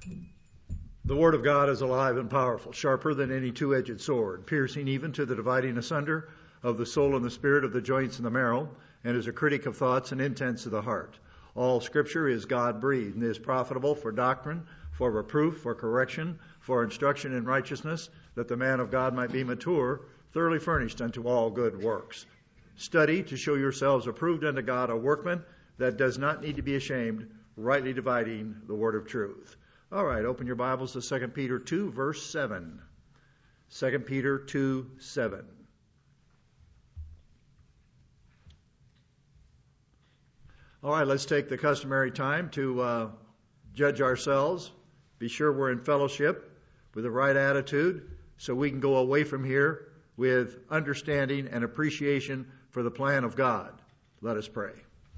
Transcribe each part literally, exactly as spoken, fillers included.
The Word of God is alive and powerful, sharper than any two-edged sword, piercing even to the dividing asunder of the soul and the spirit, of the joints and the marrow, and is a critic of thoughts and intents of the heart. All Scripture is God-breathed and is profitable for doctrine, for reproof, for correction, for instruction in righteousness, that the man of God might be mature, thoroughly furnished unto all good works. Study to show yourselves approved unto God, a workman that does not need to be ashamed, rightly dividing the word of truth. All right, open your Bibles to Second Peter two, verse seven. Second Peter two, seven. All right, let's take the customary time to uh, judge ourselves, be sure we're in fellowship with the right attitude, so we can go away from here with understanding and appreciation for the plan of God. Let us pray.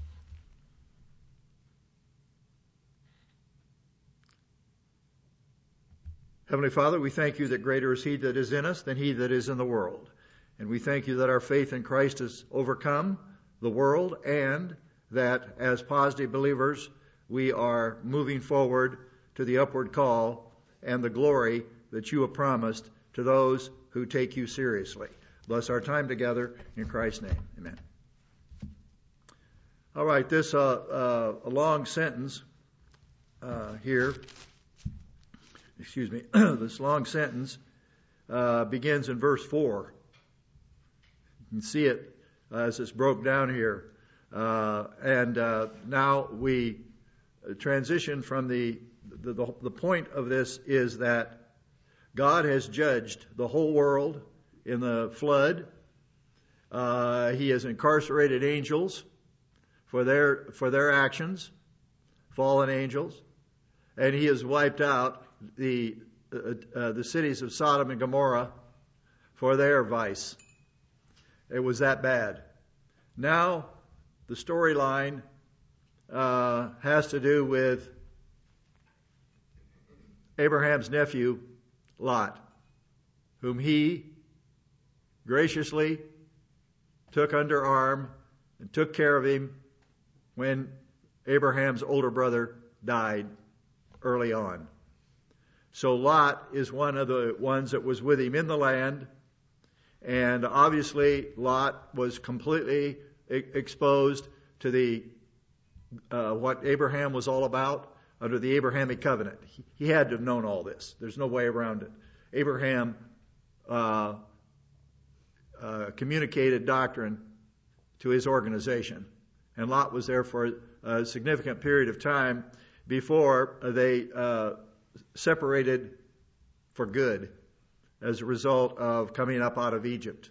Heavenly Father, we thank you that greater is He that is in us than he that is in the world. And we thank you that our faith in Christ has overcome the world, and that as positive believers we are moving forward to the upward call and the glory that you have promised to those who take you seriously. Bless our time together in Christ's name. Amen. All right, this uh, uh, a long sentence uh, here. Excuse me. This long sentence uh, begins in verse four. You can see it as it's broke down here. Uh, and uh, now we transition from the, the the point of this is that God has judged the whole world in the flood. Uh, he has incarcerated angels for their for their actions, fallen angels, and He has wiped out the uh, uh, the cities of Sodom and Gomorrah for their vice. It was that bad. Now the storyline uh, has to do with Abraham's nephew, Lot, whom he graciously took under arm and took care of him when Abraham's older brother died early on. So Lot is one of the ones that was with him in the land, and obviously Lot was completely e- exposed to the uh, what Abraham was all about under the Abrahamic covenant. He, he had to have known all this. There's no way around it. Abraham uh, uh, communicated doctrine to his organization, and Lot was there for a significant period of time before they uh, separated for good as a result of coming up out of Egypt.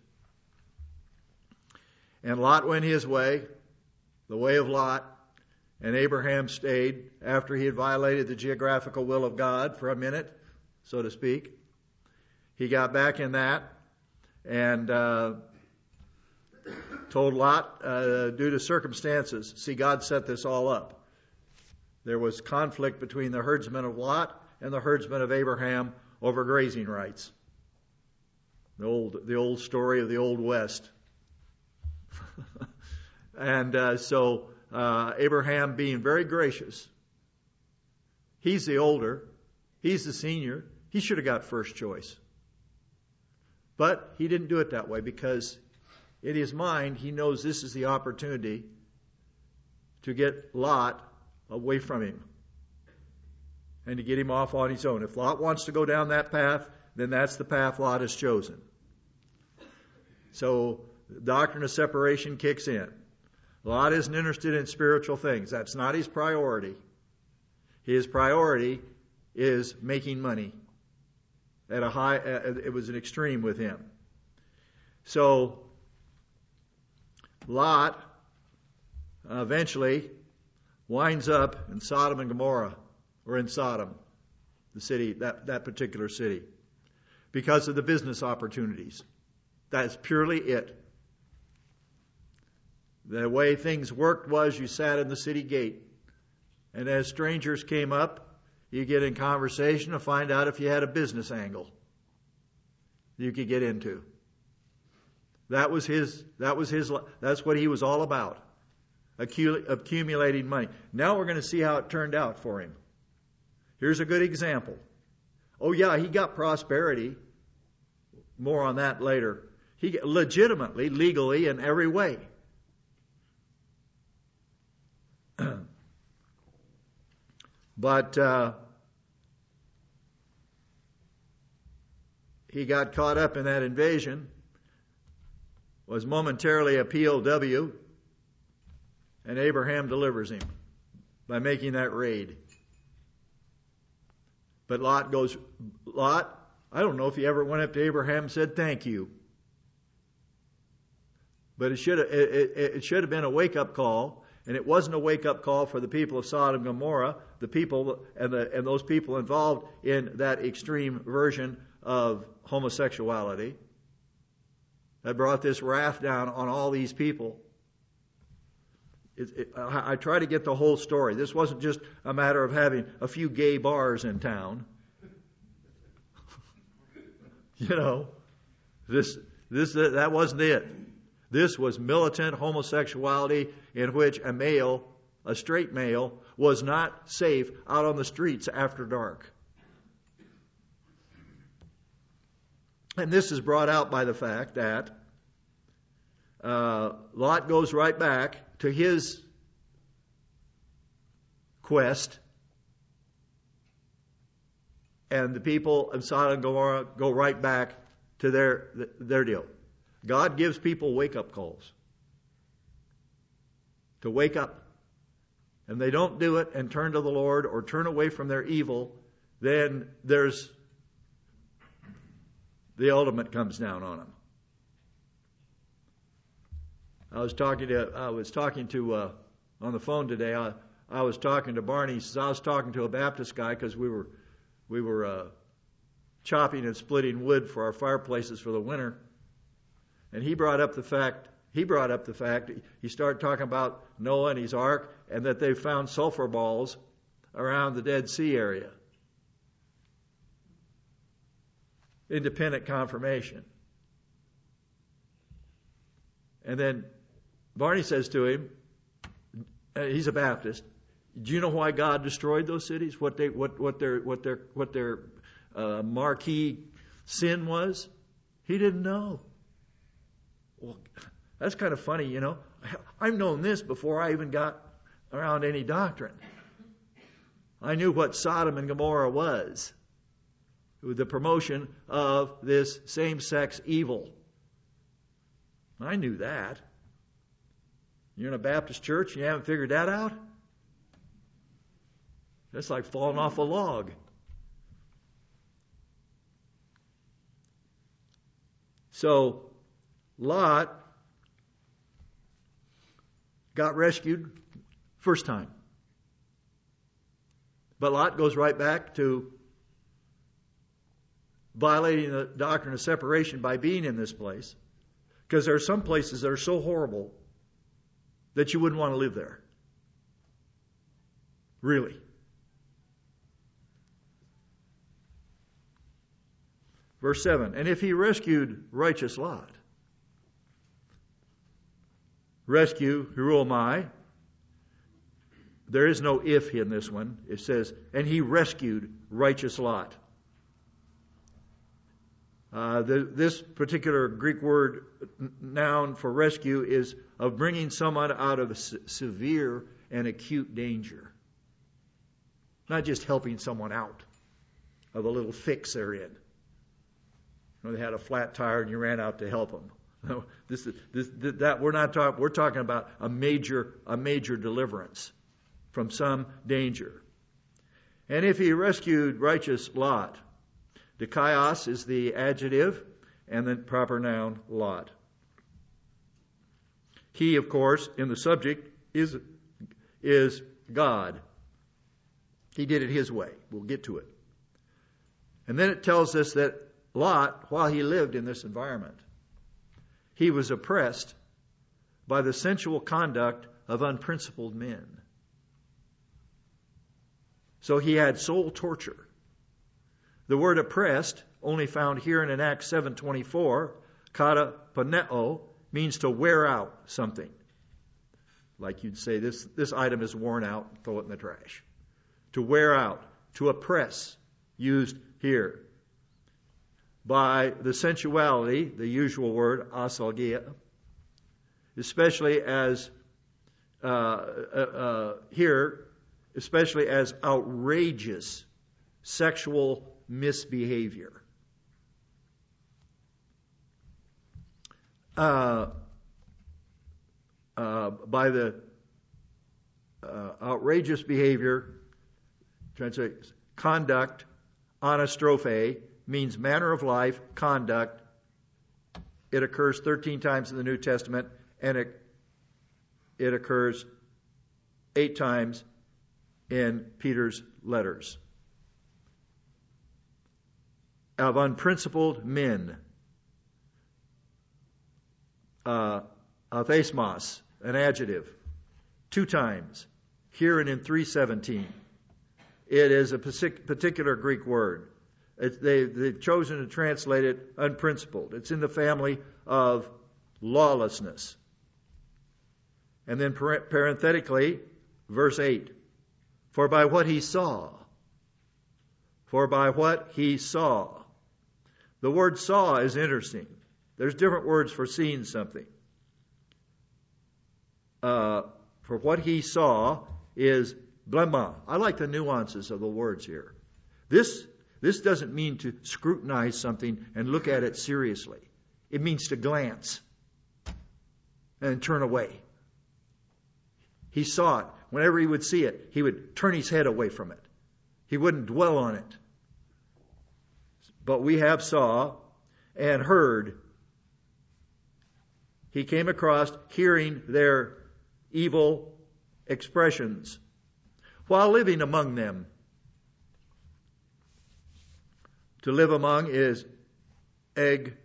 And Lot went his way, the way of Lot, and Abraham stayed after he had violated the geographical will of God for a minute, so to speak. He got back in that and uh, told Lot, uh, due to circumstances, see, God set this all up. There was conflict between the herdsmen of Lot and the herdsmen of Abraham over grazing rights. The old, the old story of the Old West. and uh, so uh, Abraham, being very gracious, he's the older, he's the senior, he should have got first choice. But he didn't do it that way because in his mind he knows this is the opportunity to get Lot away from him and to get him off on his own. If Lot wants to go down that path, then that's the path Lot has chosen. So the doctrine of separation kicks in. Lot isn't interested in spiritual things. That's not his priority. His priority is making money. At a high, it was an extreme with him. So Lot eventually winds up in Sodom and Gomorrah, or in Sodom, the city, that, that particular city, because of the business opportunities. That's purely it. The way things worked was you sat in the city gate, and as strangers came up, you get in conversation to find out if you had a business angle you could get into. That was his, that was his, that's what he was all about. Accumulating money. Now we're going to see how it turned out for him. Here's a good example. Oh yeah, he got prosperity. More on that later. He got legitimately, legally, in every way. But uh, he got caught up in that invasion, was momentarily a P O W, and Abraham delivers him by making that raid. But Lot goes, Lot, I don't know if he ever went up to Abraham and said thank you. But it should have, it, it, it should have been a wake-up call, and it wasn't a wake-up call for the people of Sodom and Gomorrah, the people and, the, and those people involved in that extreme version of homosexuality. That brought this wrath down on all these people. It, it, I, I try to get the whole story. This wasn't just a matter of having a few gay bars in town. You know, this, this, that wasn't it. This was militant homosexuality in which a male, a straight male, was not safe out on the streets after dark. And this is brought out by the fact that uh, Lot goes right back to his quest, and the people of Sodom and Gomorrah go right back to their their deal. God gives people wake-up calls to wake up. And they don't do it and turn to the Lord or turn away from their evil, then there's the ultimate comes down on them. I was talking to I was talking to uh, on the phone today. I I was talking to Barney. He says, I was talking to a Baptist guy because we were we were uh, chopping and splitting wood for our fireplaces for the winter. And he brought up the fact, he brought up the fact, he started talking about Noah and his ark, and that they found sulfur balls around the Dead Sea area. Independent confirmation. And then Barney says to him, he's a Baptist, do you know why God destroyed those cities? What they, what, what their, what their, what their uh, marquee sin was? He didn't know. Well, that's kind of funny, you know. I've known this before I even got around any doctrine. I knew what Sodom and Gomorrah was. The promotion of this same-sex evil. I knew that. You're in a Baptist church and you haven't figured that out? That's like falling off a log. So, Lot got rescued first time. But Lot goes right back to violating the doctrine of separation by being in this place. Because there are some places that are so horrible that you wouldn't want to live there. Really. Verse seven, and if he rescued righteous Lot, rescue, Hiruomai, there is no if in this one. It says, and he rescued righteous Lot. Uh, the, this particular Greek word, noun for rescue, is of bringing someone out of a se- severe and acute danger. Not just helping someone out of a little fix they're in. You know, they had a flat tire and you ran out to help them. No, this is this, that we're not talking. We're talking about a major a major deliverance from some danger. And if he rescued righteous Lot, dikaios is the adjective and the proper noun Lot. He, of course, in the subject is is God. He did it his way. We'll get to it. And then it tells us that Lot, while he lived in this environment, he was oppressed by the sensual conduct of unprincipled men. So he had soul torture. The word oppressed, only found here in Acts seven twenty-four, kata paneo, means to wear out something. Like you'd say, this, this item is worn out, throw it in the trash. To wear out. to oppress, used here. By the sensuality, the usual word, asalgia, especially as, uh, uh, uh, here, especially as outrageous sexual misbehavior. Uh, uh, by the uh, outrageous behavior, translate conduct, anastrophe, means manner of life, conduct. It occurs thirteen times in the New Testament, and it, it occurs eight times in Peter's letters. Of unprincipled men. Uh, athesmos, an adjective, two times, here and in three seventeen. It is a particular Greek word. It, they, they've chosen to translate it unprincipled. It's in the family of lawlessness. And then parenthetically, verse eight. For by what he saw. For by what he saw. The word saw is interesting. There's different words for seeing something. Uh, for what he saw is blema. I like the nuances of the words here. This, this doesn't mean to scrutinize something and look at it seriously. It means to glance and turn away. He saw it. Whenever he would see it, he would turn his head away from it. He wouldn't dwell on it. But we have saw and heard. He came across hearing their evil expressions while living among them. To live among is eg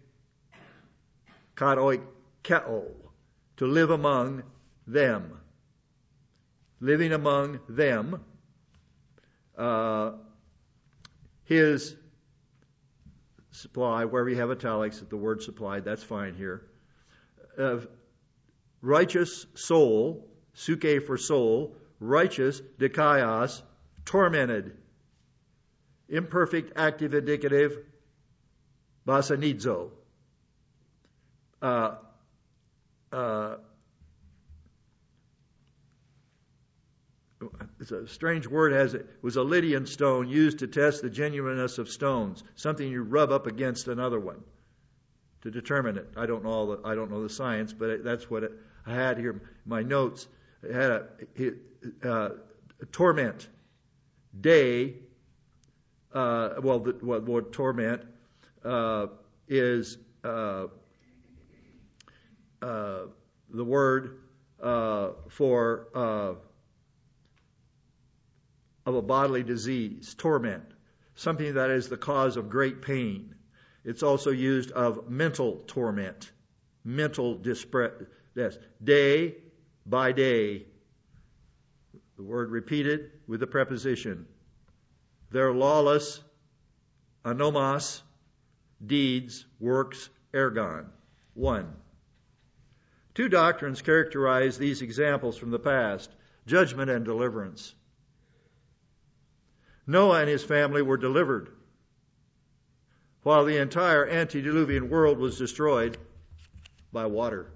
karoi keo. To live among them. Living among them. Uh, his supply, wherever you have italics, the word supplied, that's fine here. Of righteous soul, suke for soul, righteous, dikaios, tormented. Imperfect active indicative, basanidzo. Uh, uh, it's a strange word. Has it was a Lydian stone used to test the genuineness of stones. Something you rub up against another one to determine it. I don't know all the, I don't know the science, but it, that's what it, I had here. My notes. It had a, it, uh, a torment, day. Uh, well, the well, word torment uh, is uh, uh, the word uh, for uh, of a bodily disease, torment, something that is the cause of great pain. It's also used of mental torment, mental distress, day by day. The word repeated with the preposition. Their lawless, anomos, deeds, works, ergon. One. Two doctrines characterize these examples from the past, judgment and deliverance. Noah and his family were delivered, while the entire antediluvian world was destroyed by water.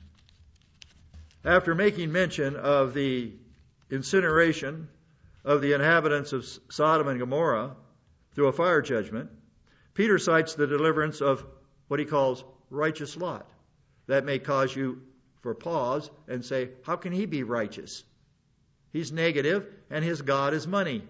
After making mention of the incineration of the inhabitants of Sodom and Gomorrah through a fire judgment, Peter cites the deliverance of what he calls righteous Lot. That may cause you for pause and say, how can he be righteous? He's negative and his God is money.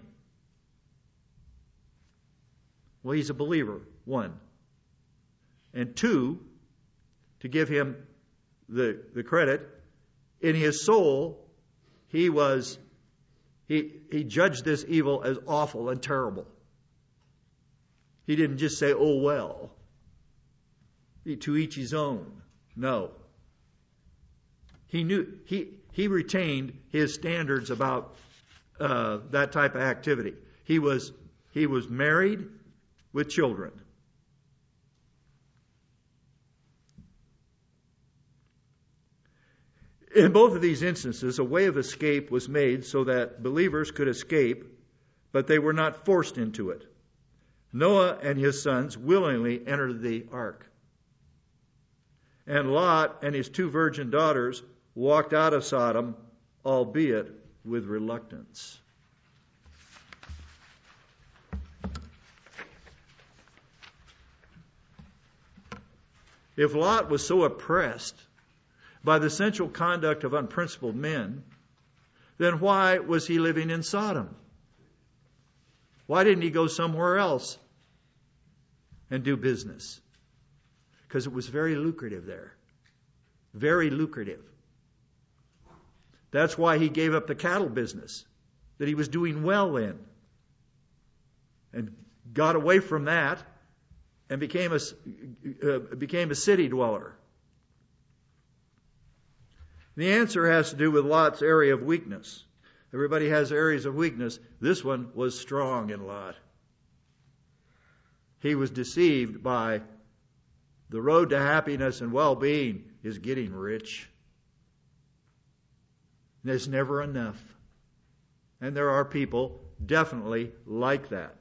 Well, he's a believer, one. And two, to give him the, the credit, in his soul, he was, he, he judged this evil as awful and terrible. He didn't just say, oh, well, to each his own. No. He knew, he, he retained his standards about uh, that type of activity. He was, he was married with children. In both of these instances, a way of escape was made so that believers could escape but they were not forced into it. Noah and his sons willingly entered the ark. And Lot and his two virgin daughters walked out of Sodom, albeit with reluctance. If Lot was so oppressed by the sensual conduct of unprincipled men, then why was he living in Sodom? Why didn't he go somewhere else and do business? Because it was very lucrative there. Very lucrative. That's why he gave up the cattle business that he was doing well in and got away from that and became a, uh, became a city dweller. The answer has to do with Lot's area of weakness. Everybody has areas of weakness. This one was strong in Lot. He was deceived by the road to happiness and well-being is getting rich. There's never enough. And there are people definitely like that.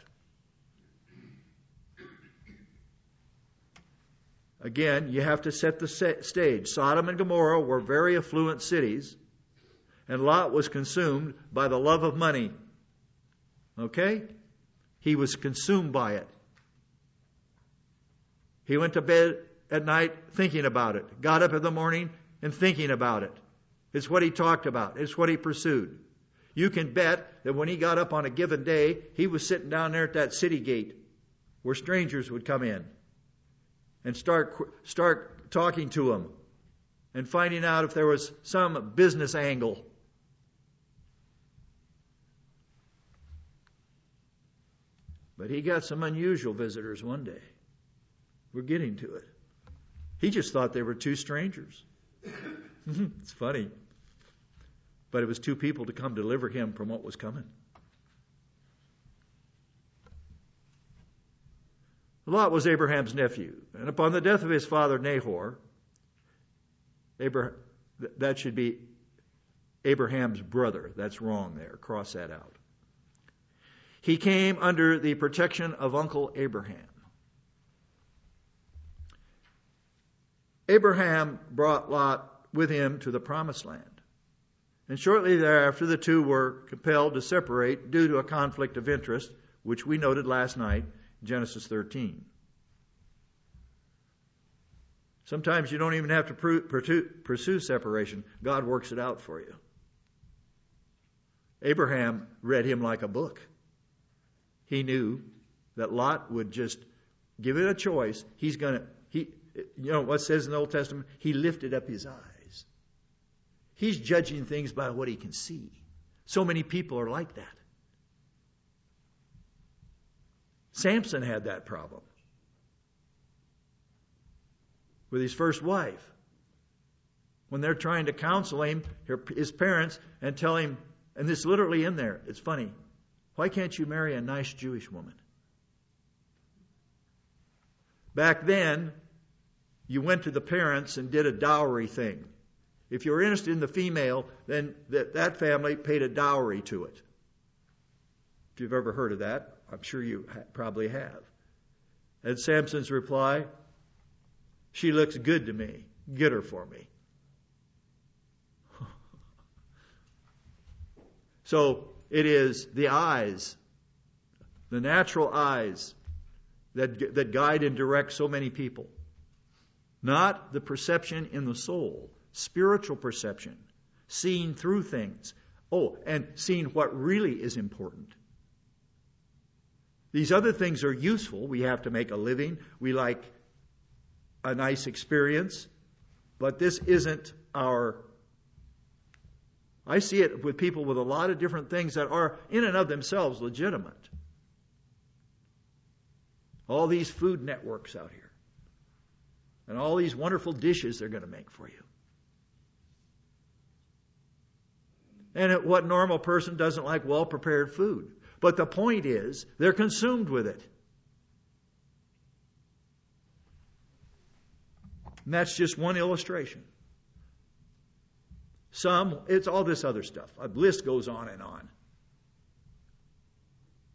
Again, you have to set the stage. Sodom and Gomorrah were very affluent cities, and Lot was consumed by the love of money. Okay? He was consumed by it. He went to bed at night thinking about it. Got up in the morning and thinking about it. It's what he talked about. It's what he pursued. You can bet that when he got up on a given day, he was sitting down there at that city gate where strangers would come in and start start talking to him and finding out if there was some business angle. But he got some unusual visitors one day. We're getting to it. He just thought they were two strangers. It's funny. But it was two people to come deliver him from what was coming. Lot was Abraham's nephew. And upon the death of his father Nahor, Abraham, that should be Abraham's brother. That's wrong there. Cross that out. He came under the protection of Uncle Abraham. Abraham brought Lot with him to the promised land. And shortly thereafter, the two were compelled to separate due to a conflict of interest, which we noted last night, Genesis thirteen. Sometimes you don't even have to pursue separation. God works it out for you. Abraham read him like a book. He knew that Lot would just give it a choice. He's going to, he, you know what it says in the Old Testament? He lifted up his eyes. He's judging things by what he can see. So many people are like that. Samson had that problem with his first wife. When they're trying to counsel him, his parents, and tell him, and this is literally in there, it's funny, why can't you marry a nice Jewish woman? Back then, you went to the parents and did a dowry thing. If you were interested in the female, then that, that family paid a dowry to it. If you've ever heard of that, I'm sure you ha- probably have. And Samson's reply, she looks good to me. Get her for me. So it is the eyes, the natural eyes, that, that guide and direct so many people. Not the perception in the soul, spiritual perception, seeing through things. Oh, and seeing what really is important. These other things are useful. We have to make a living. We like a nice experience. But this isn't our... I see it with people with a lot of different things that are in and of themselves legitimate. All these food networks out here. And all these wonderful dishes they're going to make for you. And what normal person doesn't like well-prepared food? But the point is, they're consumed with it. And that's just one illustration. Some, it's all this other stuff. A list goes on and on.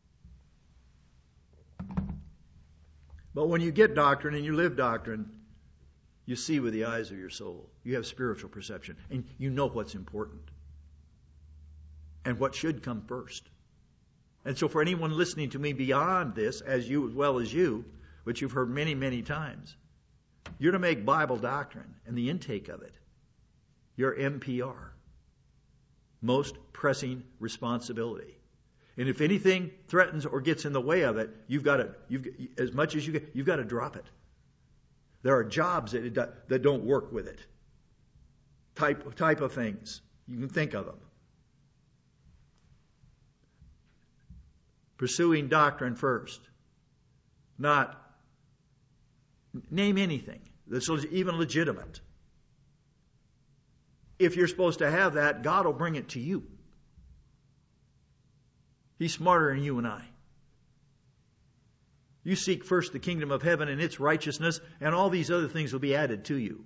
But when you get doctrine and you live doctrine, you see with the eyes of your soul. You have spiritual perception, and you know what's important and what should come first. And so for anyone listening to me beyond this, as you as well as you, which you've heard many, many times, you're to make Bible doctrine and the intake of it your M P R, most pressing responsibility. And if anything threatens or gets in the way of it, you've got to, you've, as much as you get, you've got to drop it. There are jobs that, it, that don't work with it. Type, type of things. You can think of them. Pursuing doctrine first. Not name anything that's even legitimate. If you're supposed to have that, God will bring it to you. He's smarter than you and I. You seek first the kingdom of heaven and its righteousness, and all these other things will be added to you.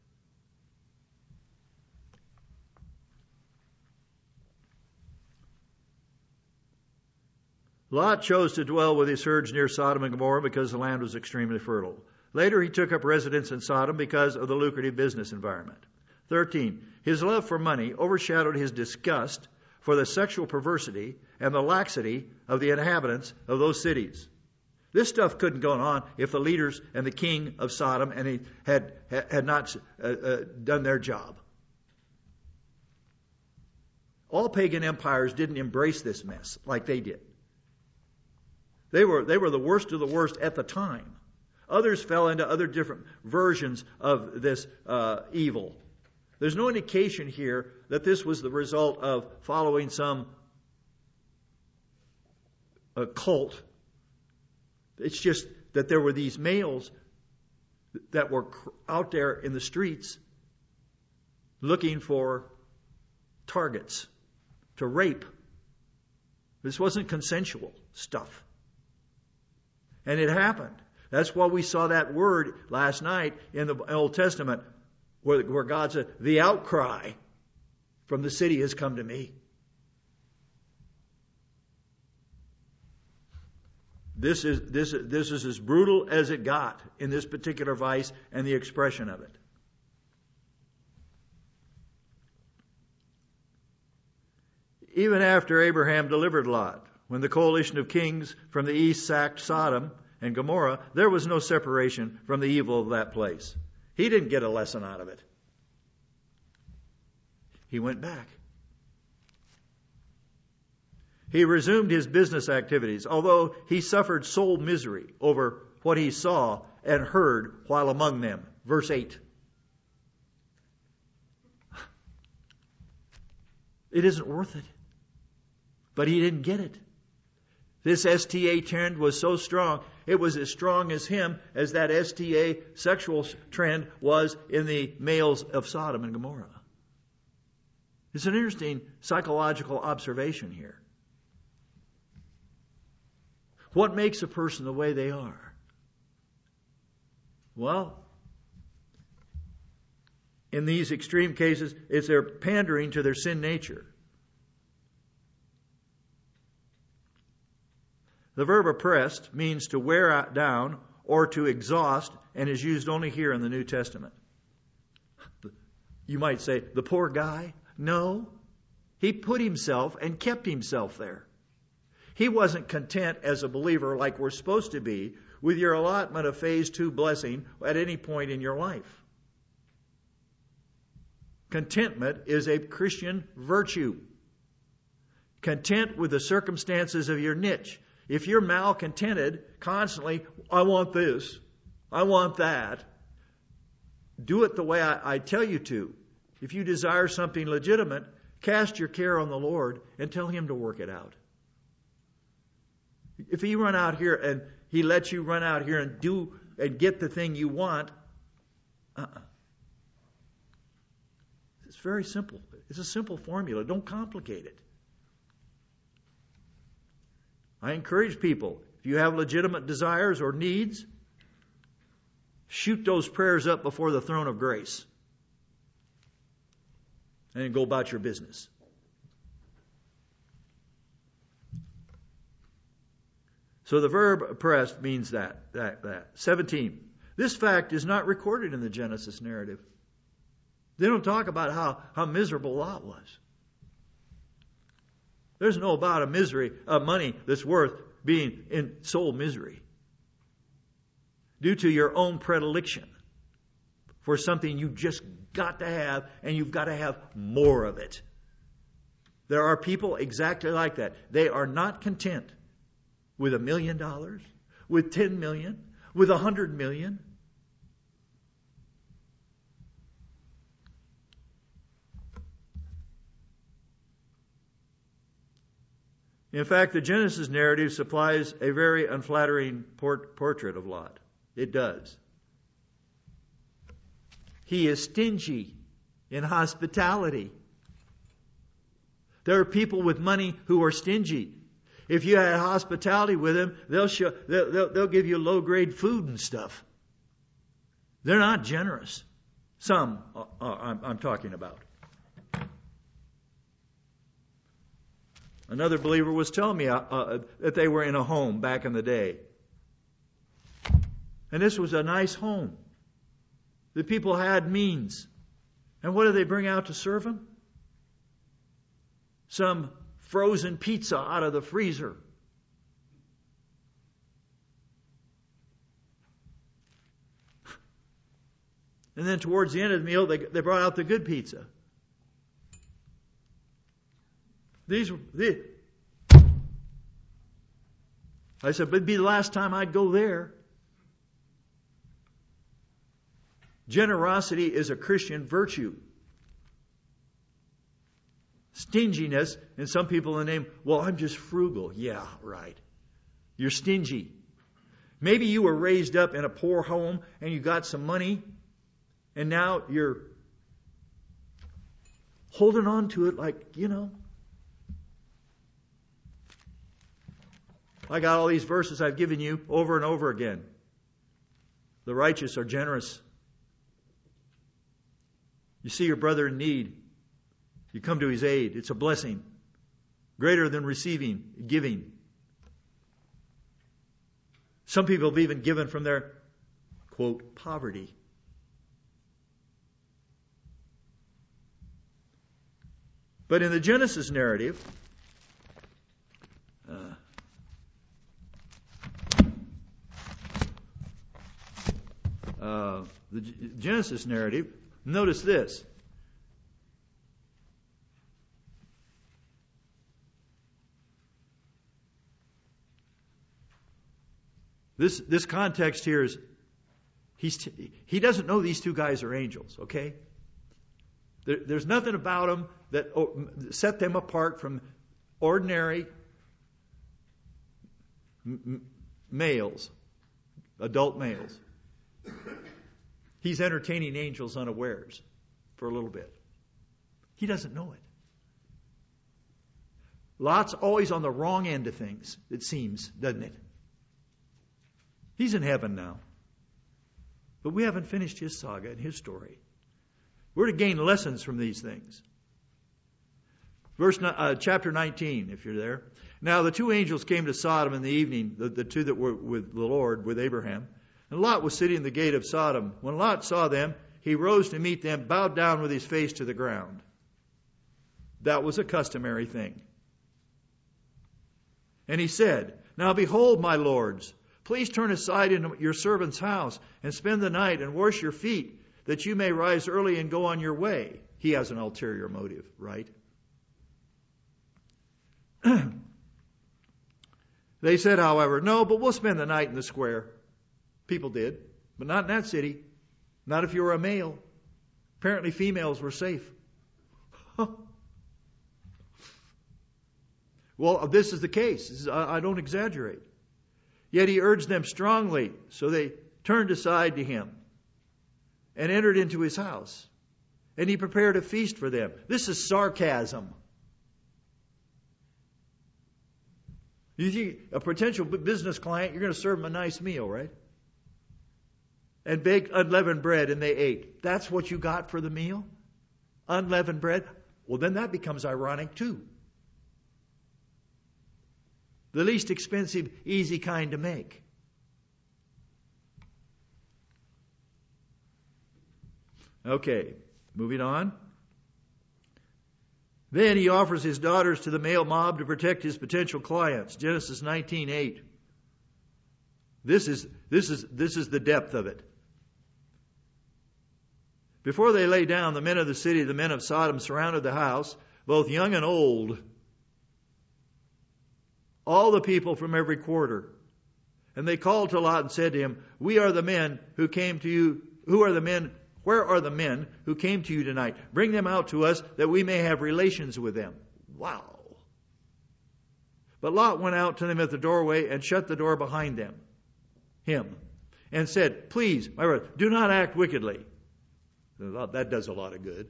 Lot chose to dwell with his herds near Sodom and Gomorrah because the land was extremely fertile. Later, he took up residence in Sodom because of the lucrative business environment. thirteen. His love for money overshadowed his disgust for the sexual perversity and the laxity of the inhabitants of those cities. This stuff couldn't go on if the leaders and the king of Sodom and he had had not uh, uh, done their job. All pagan empires didn't embrace this mess like they did. They were they were the worst of the worst at the time. Others fell into other different versions of this uh, evil. There's no indication here that this was the result of following some uh, cult. It's just that there were these males that were out there in the streets looking for targets to rape. This wasn't consensual stuff. And it happened. That's why we saw that word last night in the Old Testament where, where God said, the outcry from the city has come to me. This is, this, this is as brutal as it got in this particular vice and the expression of it. Even after Abraham delivered Lot, when the coalition of kings from the east sacked Sodom and Gomorrah, there was no separation from the evil of that place. He didn't get a lesson out of it. He went back. He resumed his business activities, although he suffered soul misery over what he saw and heard while among them. Verse eight. It isn't worth it. But he didn't get it. This S T A trend was so strong, it was as strong as him as that S T A sexual trend was in the males of Sodom and Gomorrah. It's an interesting psychological observation here. What makes a person the way they are? Well, in these extreme cases, it's their pandering to their sin nature. The verb oppressed means to wear down or to exhaust and is used only here in the New Testament. You might say, the poor guy? No. He put himself and kept himself there. He wasn't content as a believer like we're supposed to be with your allotment of phase two blessing at any point in your life. Contentment is a Christian virtue. Content with the circumstances of your niche. If you're malcontented constantly, I want this, I want that, do it the way I, I tell you to. If you desire something legitimate, cast your care on the Lord and tell Him to work it out. If He run out here and He lets you run out here and do and get the thing you want, uh-uh. It's very simple. It's a simple formula. Don't complicate it. I encourage people, if you have legitimate desires or needs, shoot those prayers up before the throne of grace. And then go about your business. So the verb oppressed means that, that, that. seventeen. This fact is not recorded in the Genesis narrative. They don't talk about how, how miserable Lot was. There's no about a misery, a money that's worth being in soul misery due to your own predilection for something you just got to have, and you've got to have more of it. There are people exactly like that. They are not content with a million dollars, with ten million, with a hundred million. In fact, the Genesis narrative supplies a very unflattering port- portrait of Lot. It does. He is stingy in hospitality. There are people with money who are stingy. If you had hospitality with them, they'll, show, they'll, they'll, they'll give you low-grade food and stuff. They're not generous. Some uh, uh, I'm, I'm talking about. Another believer was telling me uh, uh, that they were in a home back in the day. And this was a nice home. The people had means. And what did they bring out to serve them? Some frozen pizza out of the freezer. And then towards the end of the meal, they, they brought out the good pizza. These, these, I said, but it'd be the last time I'd go there. Generosity is a Christian virtue. Stinginess, and some people in the name, well, I'm just frugal. Yeah, right. You're stingy. Maybe you were raised up in a poor home and you got some money, and now you're holding on to it like, you know. I got all these verses I've given you over and over again. The righteous are generous. You see your brother in need. You come to his aid. It's a blessing. Greater than receiving, giving. Some people have even given from their, quote, poverty. But in the Genesis narrative, uh, uh, the Genesis narrative, notice this. This this context here is, he's t- he doesn't know these two guys are angels, okay? There, there's nothing about them that oh, set them apart from ordinary m- males, adult males. He's entertaining angels unawares for a little bit. He doesn't know it. Lot's always on the wrong end of things, it seems, doesn't it? He's in heaven now. But we haven't finished his saga and his story. We're to gain lessons from these things. Verse uh, chapter nineteen, if you're there. Now the two angels came to Sodom in the evening, the, the two that were with the Lord, with Abraham. And Lot was sitting in the gate of Sodom. When Lot saw them, he rose to meet them, bowed down with his face to the ground. That was a customary thing. And he said, Now behold, my lords, please turn aside into your servant's house and spend the night and wash your feet, that you may rise early and go on your way. He has an ulterior motive, right? They said, however, no, but we'll spend the night in the square. People did, but not in that city. Not if you were a male. Apparently females were safe. Well, this is the case. This is, I, I don't exaggerate. Yet he urged them strongly, so they turned aside to him and entered into his house. And he prepared a feast for them. This is sarcasm. You think a potential business client, you're going to serve them a nice meal, right? And baked unleavened bread, and they ate. That's what you got for the meal? Unleavened bread? Well, then that becomes ironic too. The least expensive, easy kind to make. Okay, moving on. Then he offers his daughters to the male mob to protect his potential clients. Genesis nineteen eight. This is, this is, this is the depth of it. Before they lay down, the men of the city, the men of Sodom, surrounded the house, both young and old. All the people from every quarter. And they called to Lot and said to him, We are the men who came to you. Who are the men? Where are the men who came to you tonight? Bring them out to us that we may have relations with them. Wow. But Lot went out to them at the doorway and shut the door behind them, him, and said, Please, my brother, do not act wickedly. That does a lot of good.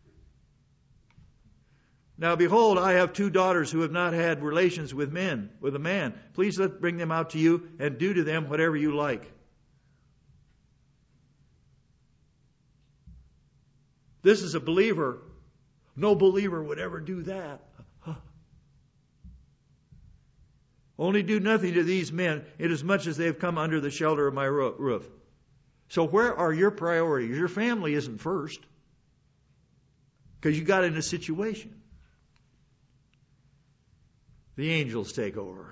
Now behold, I have two daughters who have not had relations with men, with a man. Please let bring them out to you and do to them whatever you like. This is a believer. No believer would ever do that. Only do nothing to these men, inasmuch as they have come under the shelter of my roof. So where are your priorities? Your family isn't first. Because you got in a situation. The angels take over.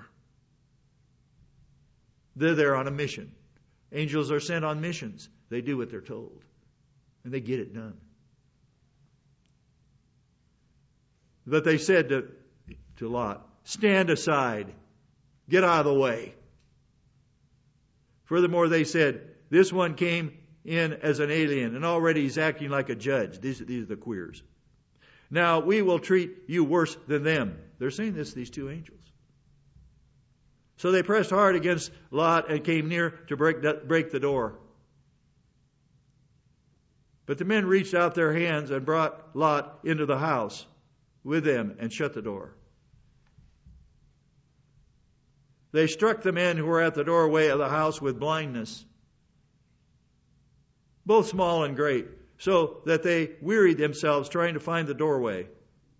They're there on a mission. Angels are sent on missions. They do what they're told. And they get it done. But they said to, to Lot, Stand aside. Get out of the way. Furthermore, they said, This one came in as an alien, and already he's acting like a judge. These, these are the queers. Now we will treat you worse than them. They're saying this, these two angels. So they pressed hard against Lot and came near to break the, break the door. But the men reached out their hands and brought Lot into the house with them and shut the door. They struck the men who were at the doorway of the house with blindness, both small and great, so that they wearied themselves trying to find the doorway.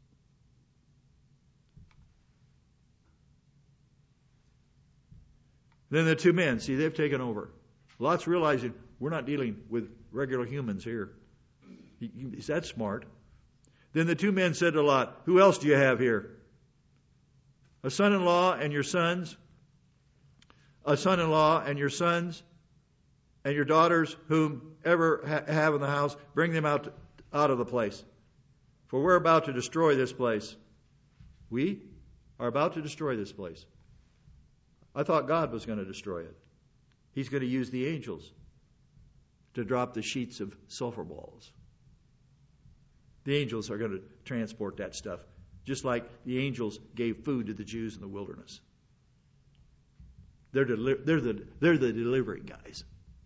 Then the two men, see, they've taken over. Lot's realizing we're not dealing with regular humans here. Is that smart? Then the two men said to Lot, Who else do you have here? A son-in-law and your sons, a son-in-law and your sons, and your daughters, whom ever ha- have in the house, bring them out, out of the place. For we're about to destroy this place. We are about to destroy this place. I thought God was going to destroy it. He's going to use the angels to drop the sheets of sulfur balls. The angels are going to transport that stuff, just like the angels gave food to the Jews in the wilderness. They're, deli- they're, the, they're the delivery guys.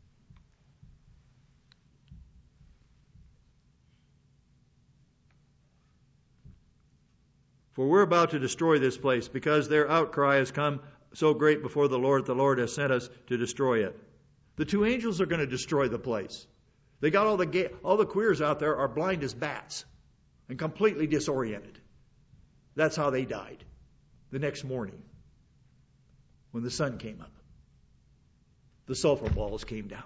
For we're about to destroy this place, because their outcry has come so great before the Lord, the Lord has sent us to destroy it. The two angels are going to destroy the place. They got all the ga- all the queers out there are blind as bats and completely disoriented. That's how they died the next morning when the sun came up. The sulfur balls came down.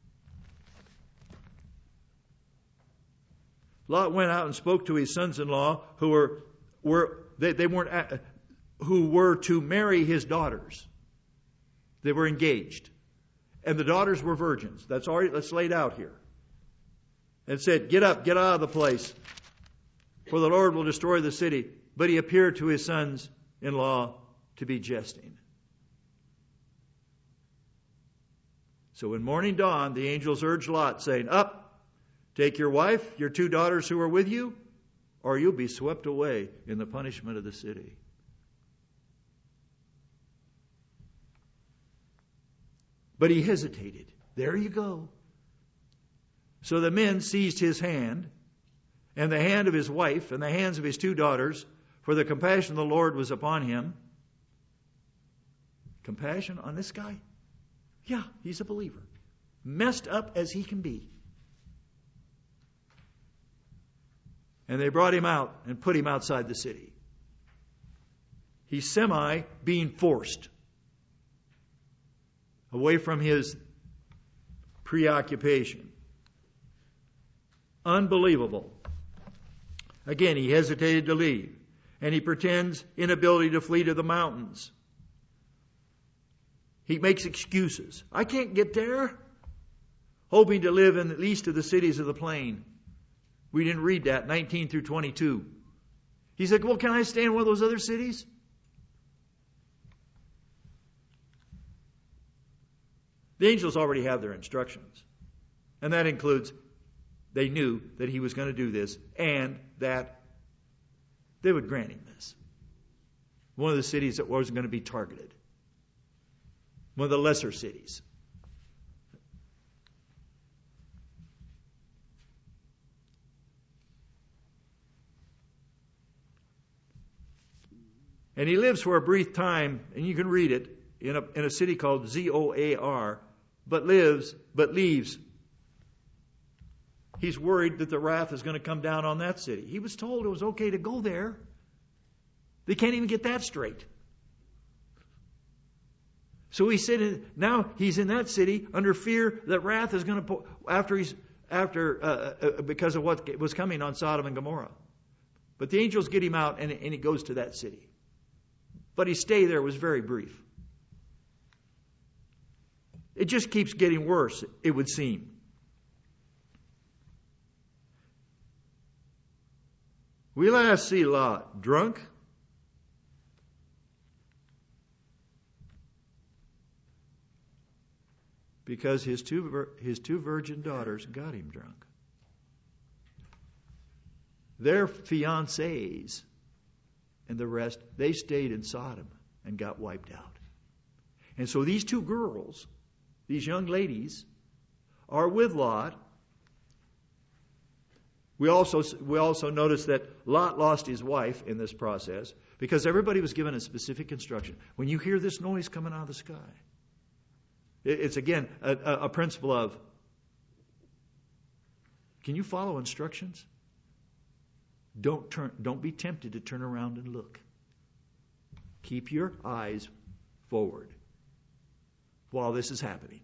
Lot went out and spoke to his sons-in-law who were were they, they weren't uh, who were to marry his daughters. They were engaged. And the daughters were virgins. That's already that's laid out here. And said, Get up, get out of the place, for the Lord will destroy the city. But he appeared to his sons-in-law to be jesting. So when morning dawned, the angels urged Lot, saying, Up, take your wife, your two daughters who are with you, or you'll be swept away in the punishment of the city. But he hesitated. There you go. So the men seized his hand, and the hand of his wife, and the hands of his two daughters, for the compassion of the Lord was upon him. Compassion on this guy? Yeah, he's a believer. Messed up as he can be. And they brought him out and put him outside the city. He's semi being forced away from his preoccupation. Unbelievable. Again, he hesitated to leave, and he pretends inability to flee to the mountains. He makes excuses. I can't get there. Hoping to live in the least of the cities of the plain. We didn't read that, nineteen through twenty-two. He's like, well, can I stay in one of those other cities? The angels already have their instructions. And that includes, they knew that he was going to do this and that they would grant him this. One of the cities that wasn't going to be targeted. One of the lesser cities. And he lives for a brief time, and you can read it, in a, in a city called Z O A R, but lives, but leaves. He's worried that the wrath is going to come down on that city. He was told it was okay to go there. They can't even get that straight. So he said, now he's in that city under fear that wrath is going to, after he's, after, uh, uh, because of what was coming on Sodom and Gomorrah. But the angels get him out, and, and he goes to that city. But his stay there was very brief. It just keeps getting worse, it would seem. We last see Lot drunk, because his two, his two virgin daughters got him drunk. Their fiancés and the rest, they stayed in Sodom and got wiped out. And so these two girls, these young ladies, are with Lot. We also, we also notice that Lot lost his wife in this process because everybody was given a specific instruction. When you hear this noise coming out of the sky, it's again a, a principle of, can you follow instructions? Don't turn, don't be tempted to turn around and look. Keep your eyes forward while this is happening.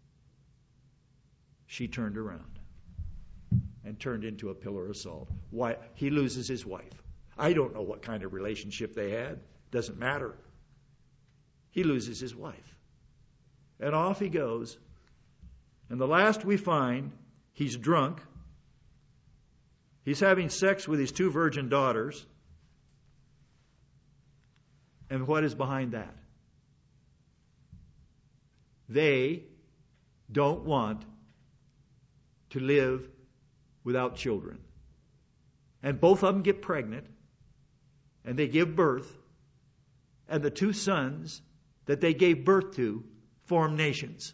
She turned around and turned into a pillar of salt. Why? He loses his wife. I don't know what kind of relationship they had. Doesn't matter. He loses his wife. And off he goes. And the last we find, he's drunk. He's having sex with his two virgin daughters. And what is behind that? They don't want to live without children. And both of them get pregnant. And they give birth. And the two sons that they gave birth to form nations.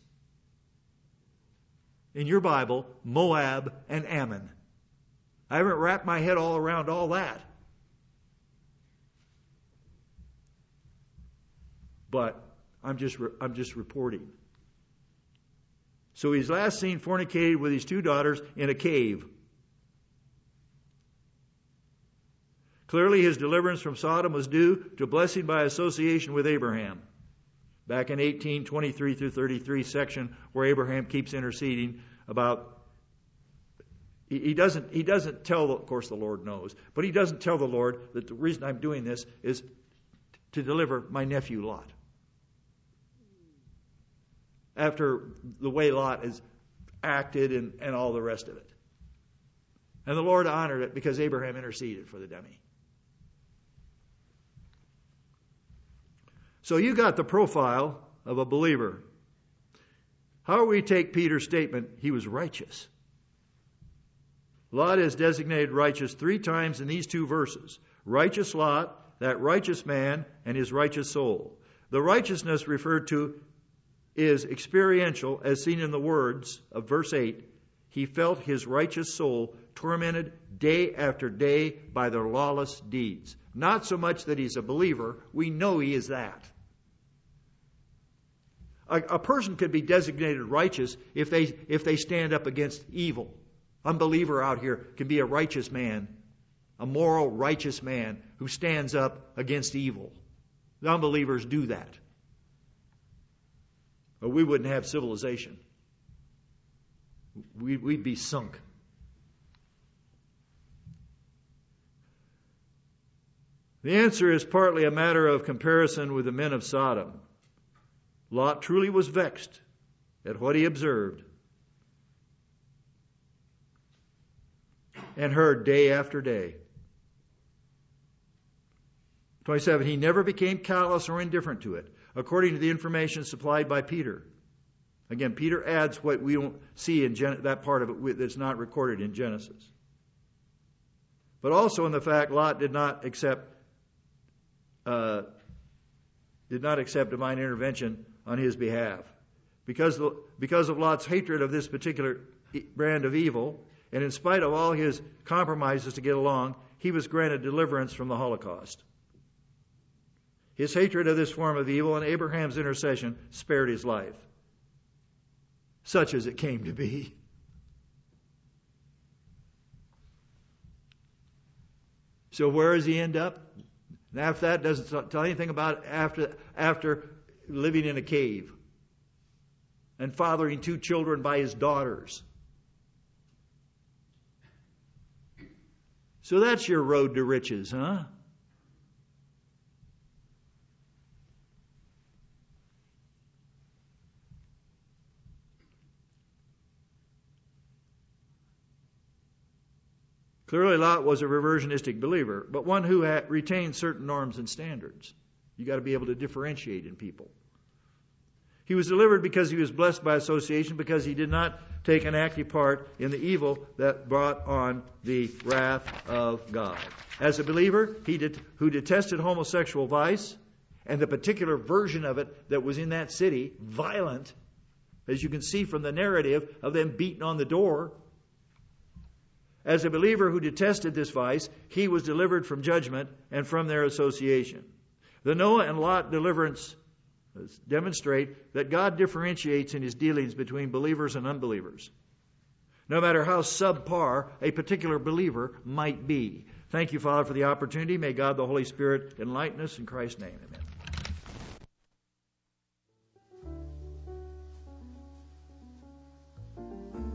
In your Bible, Moab and Ammon. I haven't wrapped my head all around all that. But I'm just I'm just reporting. So he's last seen fornicated with his two daughters in a cave. Clearly his deliverance from Sodom was due to blessing by association with Abraham. Back in eighteen twenty-three through thirty-three section where Abraham keeps interceding about He doesn't, he doesn't tell, of course the Lord knows, but he doesn't tell the Lord that the reason I'm doing this is to deliver my nephew Lot. After the way Lot has acted and, and all the rest of it. And the Lord honored it because Abraham interceded for the dummy. So you got the profile of a believer. How do we take Peter's statement, he was righteous? Lot is designated righteous three times in these two verses. Righteous Lot, that righteous man, and his righteous soul. The righteousness referred to is experiential, as seen in the words of verse eight. He felt his righteous soul tormented day after day by their lawless deeds. Not so much that he's a believer. We know he is that. A, a person could be designated righteous if they, if they stand up against evil. Unbeliever out here can be a righteous man, a moral, righteous man who stands up against evil. The unbelievers do that. Or we wouldn't have civilization. We, we'd be sunk. The answer is partly a matter of comparison with the men of Sodom. Lot truly was vexed at what he observed and heard day after day. twenty-seven, he never became callous or indifferent to it, according to the information supplied by Peter. Again, Peter adds what we don't see in Gen- that part of it that's not recorded in Genesis. But also in the fact Lot did not accept uh, did not accept divine intervention on his behalf. Because, because of Lot's hatred of this particular brand of evil, and in spite of all his compromises to get along, he was granted deliverance from the Holocaust. His hatred of this form of evil and Abraham's intercession spared his life, such as it came to be. So where does he end up? And after that, doesn't tell anything about after after living in a cave and fathering two children by his daughters. So that's your road to riches, huh? Clearly, Lot was a reversionistic believer, but one who had retained certain norms and standards. You got to be able to differentiate in people. He was delivered because he was blessed by association, because he did not take an active part in the evil that brought on the wrath of God. As a believer, he did, who detested homosexual vice and the particular version of it that was in that city, violent, as you can see from the narrative of them beating on the door. As a believer who detested this vice, he was delivered from judgment and from their association. The Noah and Lot deliverance demonstrate that God differentiates in his dealings between believers and unbelievers, no matter how subpar a particular believer might be. Thank you, Father, for the opportunity. May God the Holy Spirit enlighten us in Christ's name. Amen.